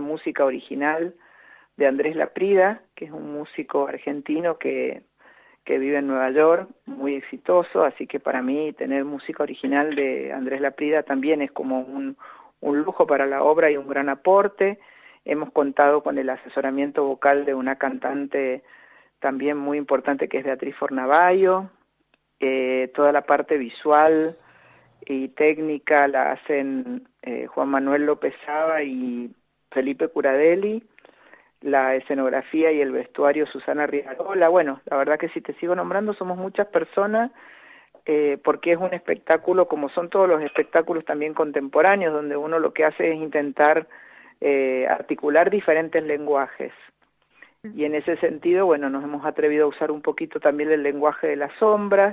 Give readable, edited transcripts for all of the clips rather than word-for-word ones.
música original de Andrés Laprida, que es un músico argentino que vive en Nueva York, muy exitoso, así que para mí tener música original de Andrés Laprida también es como un lujo para la obra y un gran aporte. Hemos contado con el asesoramiento vocal de una cantante también muy importante que es Beatriz Fornavallo. Toda la parte visual y técnica la hacen Juan Manuel López Saba y Felipe Curadelli, la escenografía y el vestuario Susana Rivarola. Bueno, la verdad que si te sigo nombrando somos muchas personas, porque es un espectáculo, como son todos los espectáculos también contemporáneos, donde uno lo que hace es intentar articular diferentes lenguajes. Y en ese sentido, bueno, nos hemos atrevido a usar un poquito también el lenguaje de las sombras.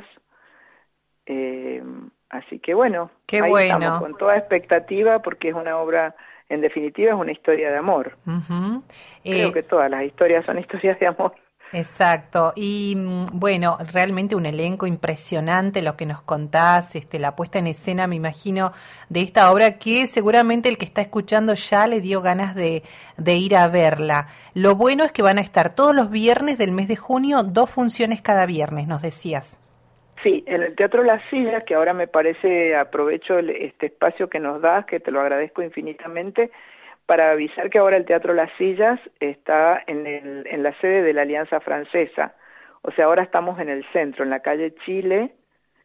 Así que bueno, Qué ahí estamos, bueno. con toda expectativa, porque es una obra, en definitiva, es una historia de amor. Ujú. Creo que todas las historias son historias de amor. Exacto. Y bueno, realmente un elenco impresionante lo que nos contás, la puesta en escena, me imagino, de esta obra que seguramente el que está escuchando ya le dio ganas de ir a verla. Lo bueno es que van a estar todos los viernes del mes de junio, 2 funciones cada viernes, nos decías. Sí, en el Teatro Las Sillas, que ahora me parece, aprovecho este espacio que nos das, que te lo agradezco infinitamente, para avisar que ahora el Teatro Las Sillas está en la sede de la Alianza Francesa. O sea, ahora estamos en el centro, en la calle Chile,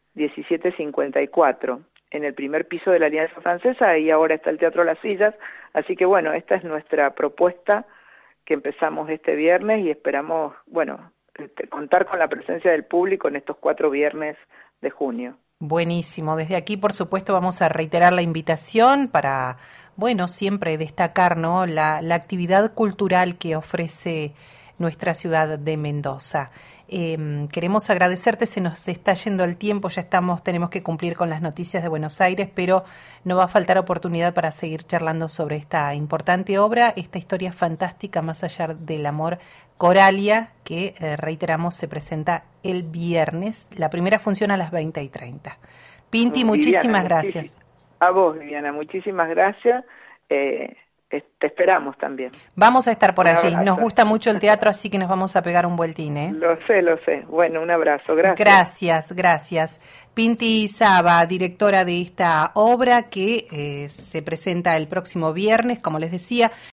1754, en el primer piso de la Alianza Francesa, y ahora está el Teatro Las Sillas. Así que bueno, esta es nuestra propuesta que empezamos este viernes y esperamos, bueno, contar con la presencia del público en estos 4 viernes de junio. Buenísimo. Desde aquí, por supuesto, vamos a reiterar la invitación para, bueno, siempre destacar, ¿no? La actividad cultural que ofrece nuestra ciudad de Mendoza. Queremos agradecerte, se nos está yendo el tiempo, ya tenemos que cumplir con las noticias de Buenos Aires, pero no va a faltar oportunidad para seguir charlando sobre esta importante obra, esta historia fantástica más allá del amor, Coralia, que reiteramos se presenta el viernes, la primera función a las 20:30. Pinti, Viviana, muchísimas gracias. a vos, Viviana, muchísimas gracias. Te esperamos también. Vamos a estar por Un allí. Nos abrazo. gusta mucho el teatro, así que nos vamos a pegar un vueltín, ¿eh? Lo sé, lo sé. Bueno, un abrazo, gracias. Gracias, gracias. Pinti Saba, directora de esta obra que se presenta el próximo viernes, como les decía.